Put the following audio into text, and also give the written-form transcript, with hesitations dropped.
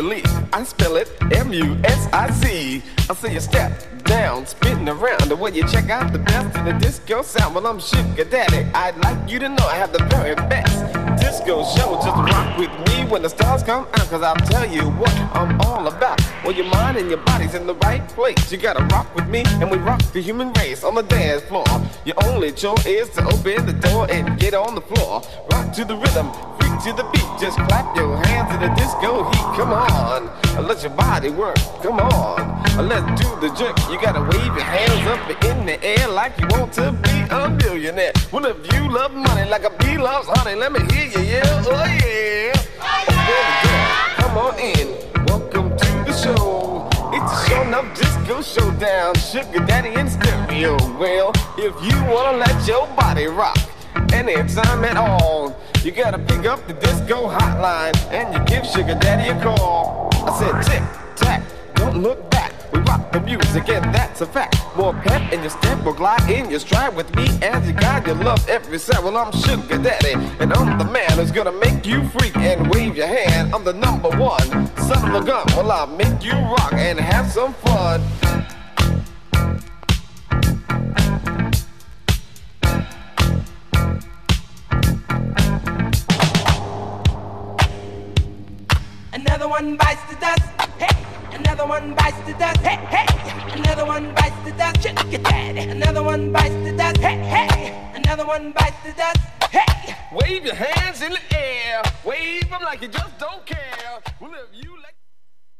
relief. I spell it M-U-S-I-C. I say you step down, spinning around the way you check out the best in the disco sound. Well, I'm Sugar Daddy. I'd like you to know I have the very best disco show. Just rock with me when the stars come out, cause I'll tell you what I'm all about. Well, your mind and your body's in the right place. You gotta rock with me, and we rock the human race on the dance floor. Your only chore is to open the door and get on the floor. Rock to the rhythm, freak to the beat. Just clap your hands in the disco heat. Come on, let your body work. Come on, let's do the jerk. You gotta wave your hands up in the air like you want to be a millionaire. Well, if you love money like a bee loves honey, let me hear you yell, oh yeah. Come on in, welcome to the show. It's a show enough disco showdown. Sugar Daddy in stereo. Well, if you wanna let your body rock anytime at all, you gotta pick up the disco hotline and you give Sugar Daddy a call. I said tick tack, don't look back. We rock the music and that's a fact. More pep in your step will glide in your stride with me as you guide your love every side. Well, I'm Sugar Daddy and I'm the man who's gonna make you freak and wave your hand. I'm the number one son of a gun. Well, I'll make you rock and have some fun. Another one bites the dust, hey. Another one bites the dust, hey, hey. Another one bites the dust, Sugar Daddy. Another one bites the dust, hey, hey. Another one bites the dust, hey. Wave your hands in the air, wave them like you just don't care. Well, if you like